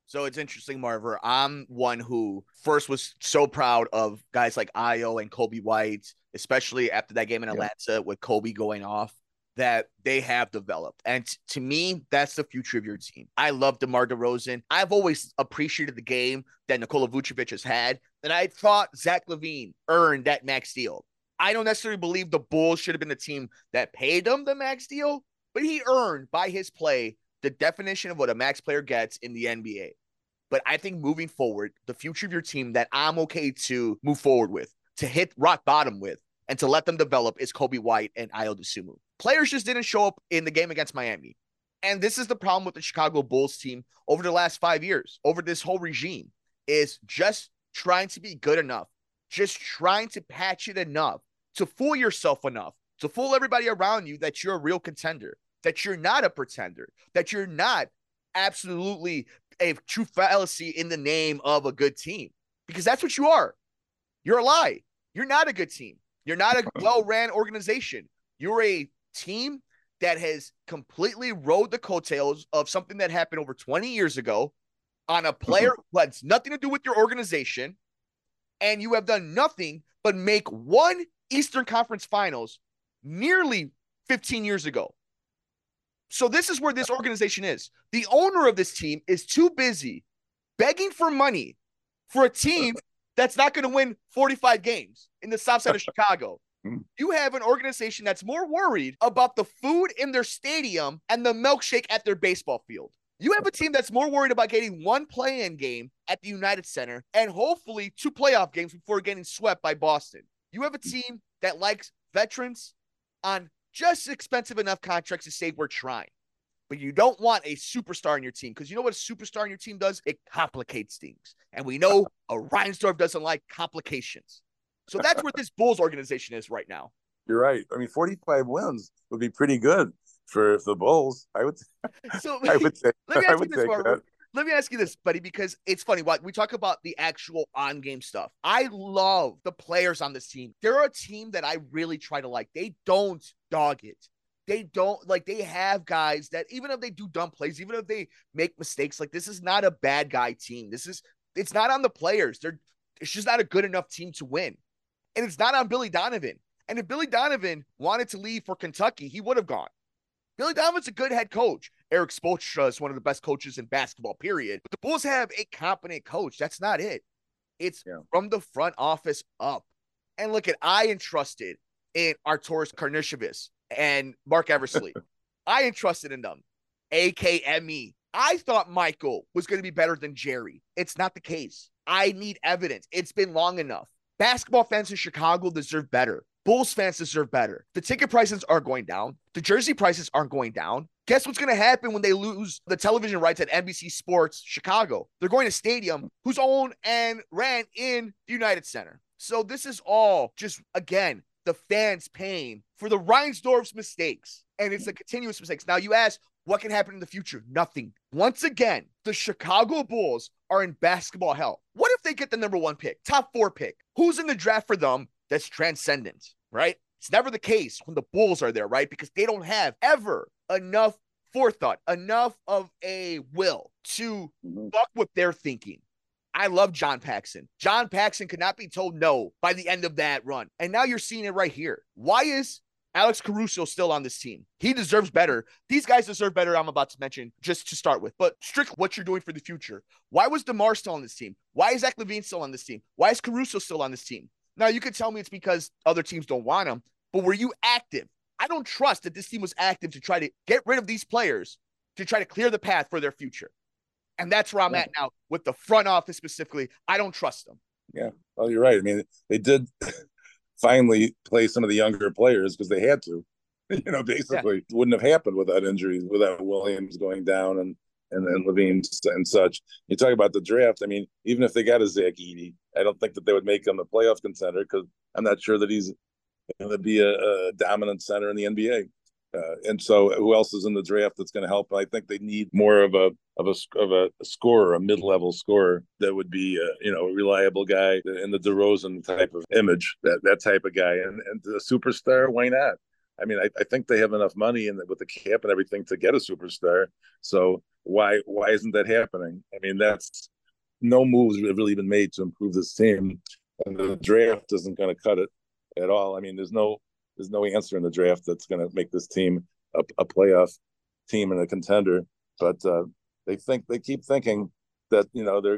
So it's interesting, Marver. I'm one who first was so proud of guys like Io and Kobe White, especially after that game in Atlanta with Kobe going off, that they have developed. And to me, that's the future of your team. I love DeMar DeRozan. I've always appreciated the game that Nikola Vucevic has had. And I thought Zach LaVine earned that max deal. I don't necessarily believe the Bulls should have been the team that paid him the max deal, but he earned by his play the definition of what a max player gets in the NBA. But I think moving forward, the future of your team that I'm okay to move forward with, to hit rock bottom with, and to let them develop is Kobe White and Ayo Dosunmu. Players just didn't show up in the game against Miami. And this is the problem with the Chicago Bulls team over the last 5 years, over this whole regime, is just trying to be good enough, just trying to patch it enough, to fool yourself enough, to fool everybody around you that you're a real contender, that you're not a pretender, that you're not absolutely a true fallacy in the name of a good team. Because that's what you are. You're a lie. You're not a good team. You're not a well-ran organization. You're a team that has completely rode the coattails of something that happened over 20 years ago on a player who has nothing to do with your organization, and you have done nothing but make one Eastern Conference Finals nearly 15 years ago. So this is where this organization is. The owner of this team is too busy begging for money for a team that's not going to win 45 games in the south side of Chicago. You have an organization that's more worried about the food in their stadium and the milkshake at their baseball field. You have a team that's more worried about getting one play-in game at the United Center and hopefully 2 playoff games before getting swept by Boston. You have a team that likes veterans on just expensive enough contracts to say we're trying. But you don't want a superstar in your team, because you know what a superstar in your team does? It complicates things. And we know a Reinsdorf doesn't like complications. So that's where this Bulls organization is right now. You're right. I mean, 45 wins would be pretty good for the Bulls. I would say that. Let me ask you this, buddy, because it's funny. We talk about the actual on-game stuff. I love the players on this team. They're a team that I really try to like. They don't dog it. They don't, like, they have guys that even if they do dumb plays, even if they make mistakes, like, this is not a bad guy team. It's not on the players. It's just not a good enough team to win. And it's not on Billy Donovan. And if Billy Donovan wanted to leave for Kentucky, he would have gone. Billy Donovan's a good head coach. Eric Spoelstra is one of the best coaches in basketball, period. But the Bulls have a competent coach. That's not it. It's from the front office up. And look, I entrusted in Arturas Karnisovas and Mark Eversley. I entrusted in them. AKME. I thought Michael was going to be better than Jerry. It's not the case. I need evidence. It's been long enough. Basketball fans in Chicago deserve better. Bulls fans deserve better. The ticket prices aren't going down. The jersey prices aren't going down. Guess what's going to happen when they lose the television rights at NBC Sports Chicago? They're going to stadium who's owned and ran in the United Center. So this is all just, again, the fans paying for the Reinsdorf's mistakes. And it's a continuous mistakes. Now you ask, what can happen in the future? Nothing. Once again, the Chicago Bulls are in basketball hell. What if they get the number 1 pick, top 4 pick? Who's in the draft for them that's transcendent, right? It's never the case when the Bulls are there, right? Because they don't have ever enough forethought, enough of a will to fuck with their thinking. I love John Paxson. John Paxson could not be told no by the end of that run. And now you're seeing it right here. Why is Alex Caruso still on this team? He deserves better. These guys deserve better, I'm about to mention, just to start with. But strictly what you're doing for the future. Why was DeMar still on this team? Why is Zach LaVine still on this team? Why is Caruso still on this team? Now, you could tell me it's because other teams don't want him, but were you active? I don't trust that this team was active to try to get rid of these players, to try to clear the path for their future. And that's where I'm at now with the front office specifically. I don't trust them. Yeah, well, you're right. I mean, they did finally play some of the younger players because they had to. Basically, it wouldn't have happened without injuries, without Williams going down and then LaVine and such. You talk about the draft. I mean, even if they got a Zach Edey, I don't think that they would make him a playoff contender because I'm not sure that he's going to be a dominant center in the NBA. And so, who else is in the draft that's going to help? I think they need more of a scorer, a mid-level scorer that would be a reliable guy in the DeRozan type of image, that type of guy, and the superstar. Why not? I mean, I think they have enough money and with the cap and everything to get a superstar. So why isn't that happening? I mean, that's no moves have really been made to improve this team, and the draft isn't going to cut it at all. I mean, there's no answer in the draft that's going to make this team a playoff team and a contender. But they keep thinking that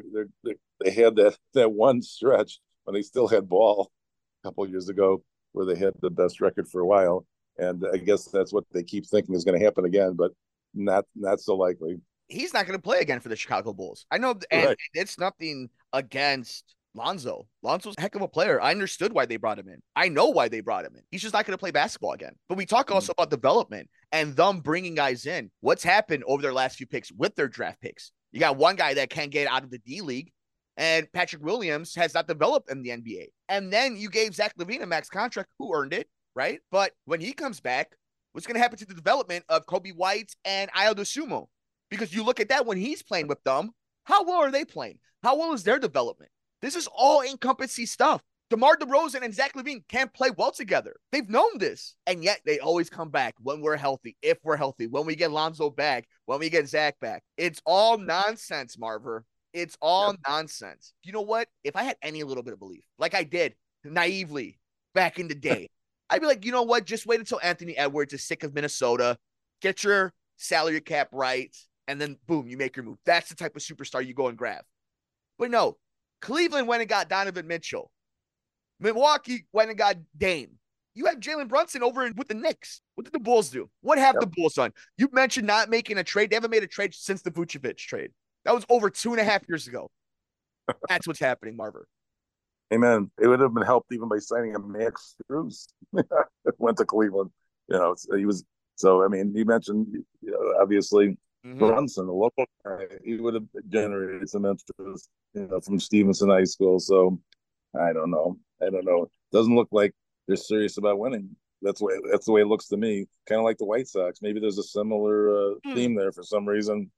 they had that one stretch when they still had ball a couple of years ago where they had the best record for a while, and I guess that's what they keep thinking is going to happen again, but not so likely. He's not going to play again for the Chicago Bulls. I know, and Right. it's nothing against Lonzo. Lonzo's a heck of a player. I understood why they brought him in. I know why they brought him in. He's just not going to play basketball again. But we talk also about development and them bringing guys in. What's happened over their last few picks with their draft picks? You got one guy that can't get out of the D League, and Patrick Williams has not developed in the NBA. And then you gave Zach LaVine a max contract, who earned it, right? But when he comes back, what's going to happen to the development of Kobe White and Ayo Dosunmu? Because you look at that when he's playing with them, how well are they playing? How well is their development? This is all encompassing stuff. DeMar DeRozan and Zach LaVine can't play well together. They've known this. And yet they always come back when we're healthy, if we're healthy, when we get Lonzo back, when we get Zach back. It's all nonsense, Marver. It's all nonsense. You know what? If I had any little bit of belief, like I did naively back in the day, I'd be like, you know what? Just wait until Anthony Edwards is sick of Minnesota. Get your salary cap right. And then, boom, you make your move. That's the type of superstar you go and grab. But no, Cleveland went and got Donovan Mitchell. Milwaukee went and got Dame. You have Jalen Brunson over with the Knicks. What did the Bulls do? What have the Bulls done? You mentioned not making a trade. They haven't made a trade since the Vucevic trade. That was over 2.5 years ago. That's what's happening, Marver. Amen. It would have been helped even by signing a Max Strus. Went to Cleveland. He was. So, I mean, you mentioned, obviously, Brunson, the local guy, he would have generated some interest, from Stevenson High School. So I don't know. Doesn't look like they're serious about winning. That's the way it looks to me. Kind of like the White Sox. Maybe there's a similar theme there for some reason.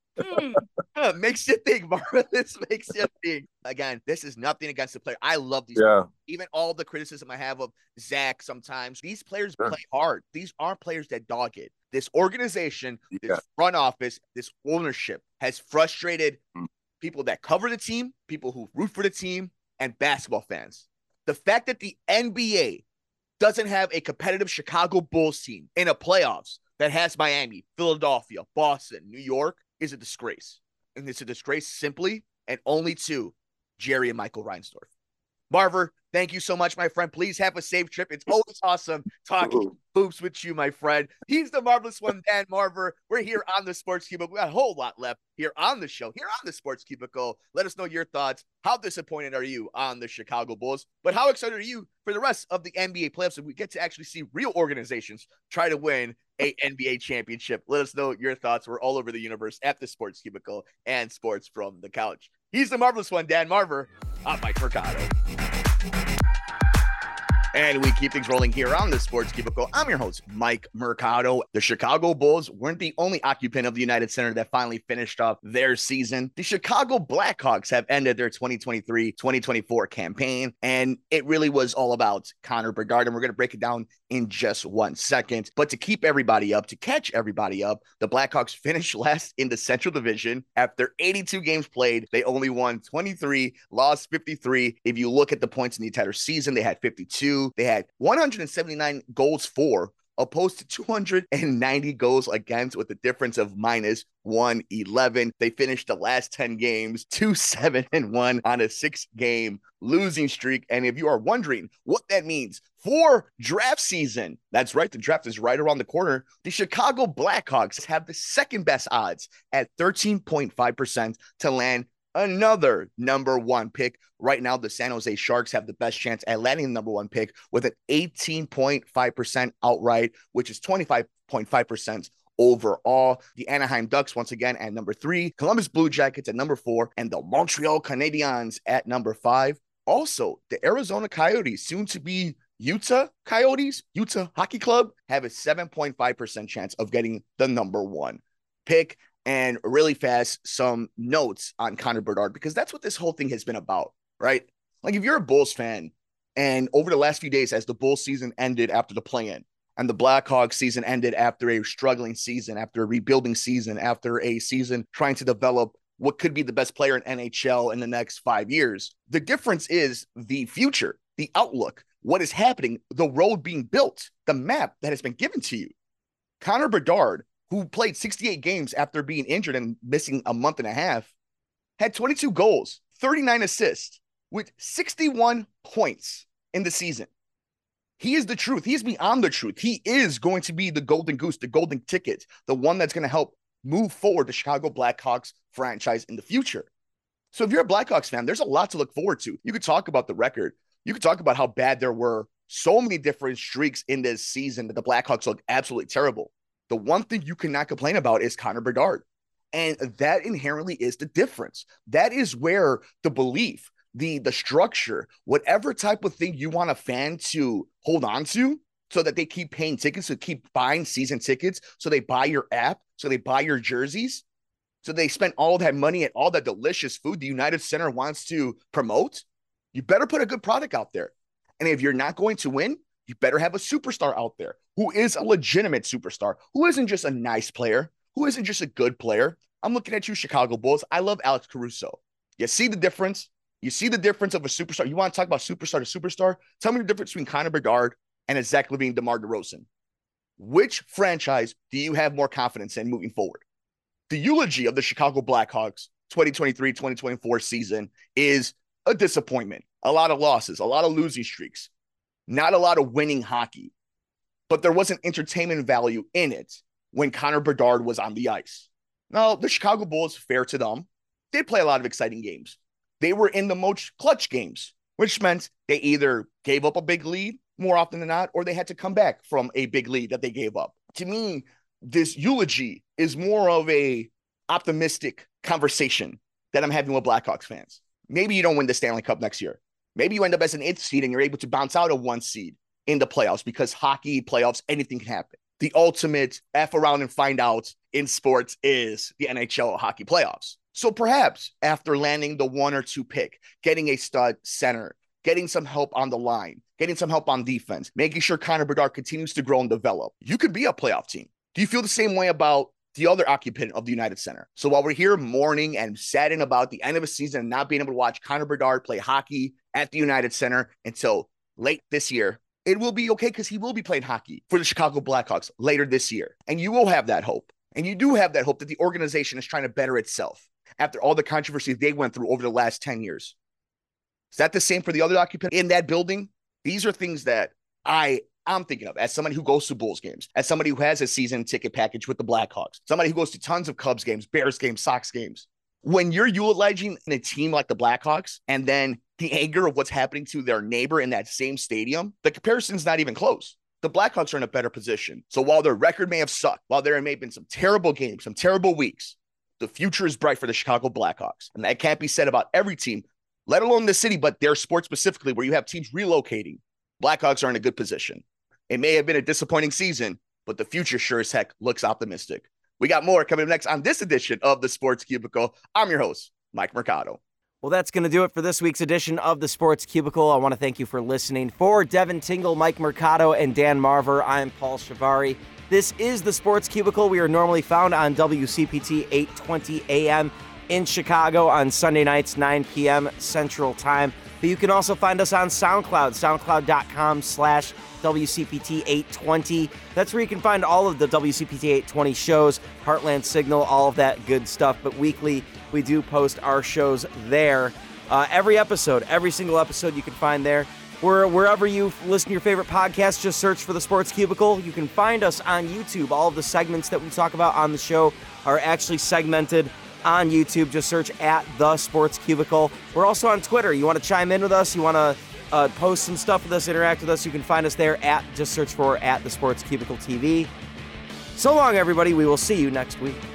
Makes you think, Marvin. This makes you think. Again, this is nothing against the player. I love these. Yeah. Even all the criticism I have of Zach sometimes. These players play hard. These aren't players that dog it. This organization, this front office, this ownership has frustrated people that cover the team, people who root for the team, and basketball fans. The fact that the NBA doesn't have a competitive Chicago Bulls team in a playoffs that has Miami, Philadelphia, Boston, New York is a disgrace. And it's a disgrace simply and only to Jerry and Michael Reinsdorf. Marver, thank you so much, my friend. Please have a safe trip. It's always awesome talking hoops with you, my friend. He's the marvelous one, Dan Marver. We're here on the Sports Cubicle. We got a whole lot left here on the show, here on the Sports Cubicle. Let us know your thoughts. How disappointed are you on the Chicago Bulls? But how excited are you for the rest of the NBA playoffs? And we get to actually see real organizations try to win a NBA championship. Let us know your thoughts. We're all over the universe at the Sports Cubicle and Sports from the Couch. He's the marvelous one, Dan Marver. I'm Mike Mercado. And we keep things rolling here on the Sports Cubicle. I'm your host, Mike Mercado. The Chicago Bulls weren't the only occupant of the United Center that finally finished up their season. The Chicago Blackhawks have ended their 2023-2024 campaign, and it really was all about Connor Bedard, and we're going to break it down in just 1 second. But to keep everybody up, to catch everybody up, the Blackhawks finished last in the Central Division. After 82 games played, they only won 23, lost 53. If you look at the points in the entire season, they had 52. They had 179 goals for, opposed to 290 goals against, with a difference of minus 111. They finished the last 10 games 2-7-1 on a 6-game losing streak. And if you are wondering what that means for draft season, that's right, the draft is right around the corner. The Chicago Blackhawks have the second best odds at 13.5% to land another number one pick. Right now, the San Jose Sharks have the best chance at landing the number one pick with an 18.5% outright, which is 25.5% overall. The Anaheim Ducks, once again, at number 3, Columbus Blue Jackets at number 4, and the Montreal Canadiens at number 5. Also, the Arizona Coyotes, soon to be Utah Coyotes, Utah Hockey Club, have a 7.5% chance of getting the number one pick. And really fast, some notes on Connor Bedard, because that's what this whole thing has been about, right? Like, if you're a Bulls fan, and over the last few days, as the Bulls season ended after the play-in, And the Blackhawks season ended after a struggling season, after a rebuilding season, after a season trying to develop what could be the best player in NHL in the next 5 years. The difference is the future, the outlook, what is happening, the road being built, the map that has been given to you. Connor Bedard, who played 68 games after being injured and missing a month and a half, had 22 goals, 39 assists, with 61 points in the season. He is the truth. He is beyond the truth. He is going to be the golden goose, the golden ticket, the one that's going to help move forward the Chicago Blackhawks franchise in the future. So if you're a Blackhawks fan, there's a lot to look forward to. You could talk about the record. You could talk about how bad there were so many different streaks in this season that the Blackhawks look absolutely terrible. The one thing you cannot complain about is Connor Bedard. And that inherently is the difference. That is where the belief, the structure, whatever type of thing you want a fan to hold on to so that they keep paying tickets, so keep buying season tickets, so they buy your app, so they buy your jerseys, so they spend all that money and all that delicious food the United Center wants to promote. You better put a good product out there. And if you're not going to win, you better have a superstar out there who is a legitimate superstar, who isn't just a nice player, who isn't just a good player. I'm looking at you, Chicago Bulls. I love Alex Caruso. You see the difference? You see the difference of a superstar? You want to talk about superstar to superstar? Tell me the difference between Connor Bedard and a Zach LaVine, DeMar DeRozan. Which franchise do you have more confidence in moving forward? The eulogy of the Chicago Blackhawks 2023-2024 season is a disappointment. A lot of losses, a lot of losing streaks, not a lot of winning hockey. But there was an entertainment value in it when Connor Bedard was on the ice. Now, the Chicago Bulls, fair to them, did play a lot of exciting games. They were in the most clutch games, which meant they either gave up a big lead more often than not, or they had to come back from a big lead that they gave up. To me, this eulogy is more of a optimistic conversation that I'm having with Blackhawks fans. Maybe you don't win the Stanley Cup next year. Maybe you end up as an 8th seed and you're able to bounce out a 1 seed in the playoffs, because hockey playoffs, anything can happen. The ultimate F around and find out in sports is the NHL hockey playoffs. So perhaps after landing the 1 or 2 pick, getting a stud center, getting some help on the line, getting some help on defense, making sure Connor Bedard continues to grow and develop, you could be a playoff team. Do you feel the same way about the other occupant of the United Center? So while we're here mourning and saddened about the end of a season and not being able to watch Connor Bedard play hockey at the United Center until late this year, it will be okay because he will be playing hockey for the Chicago Blackhawks later this year. And you will have that hope. And you do have that hope that the organization is trying to better itself after all the controversy they went through over the last 10 years. Is that the same for the other occupant in that building? These are things that I'm thinking of as somebody who goes to Bulls games, as somebody who has a season ticket package with the Blackhawks, somebody who goes to tons of Cubs games, Bears games, Sox games. When you're eulogizing a team like the Blackhawks and then the anger of what's happening to their neighbor in that same stadium, the comparison's not even close. The Blackhawks are in a better position. So while their record may have sucked, while there may have been some terrible games, some terrible weeks, the future is bright for the Chicago Blackhawks. And that can't be said about every team, let alone the city, but their sport specifically, where you have teams relocating. Blackhawks are in a good position. It may have been a disappointing season, but the future sure as heck looks optimistic. We got more coming up next on this edition of the Sports Cubicle. I'm your host, Mike Mercado. Well, that's going to do it for this week's edition of the Sports Cubicle. I want to thank you for listening. For Devin Tingle, Mike Mercado, and Dan Marver, I'm Paul Shivari. This is the Sports Cubicle. We are normally found on WCPT 820 AM in Chicago on Sunday nights, 9 p.m. Central Time. But you can also find us on SoundCloud, soundcloud.com/WCPT820. That's where you can find all of the WCPT 820 shows, Heartland Signal, all of that good stuff. But weekly, we do post our shows there. Every single episode you can find there. Wherever you listen to your favorite podcast, just search for the Sports Cubicle. You can find us on YouTube. All of the segments that we talk about on the show are actually segmented on YouTube. Just search at The Sports Cubicle. We're also on Twitter. You want to chime in with us? You want to post some stuff with us, interact with us? You can find us there just search for at The Sports Cubicle TV. So long, everybody. We will see you next week.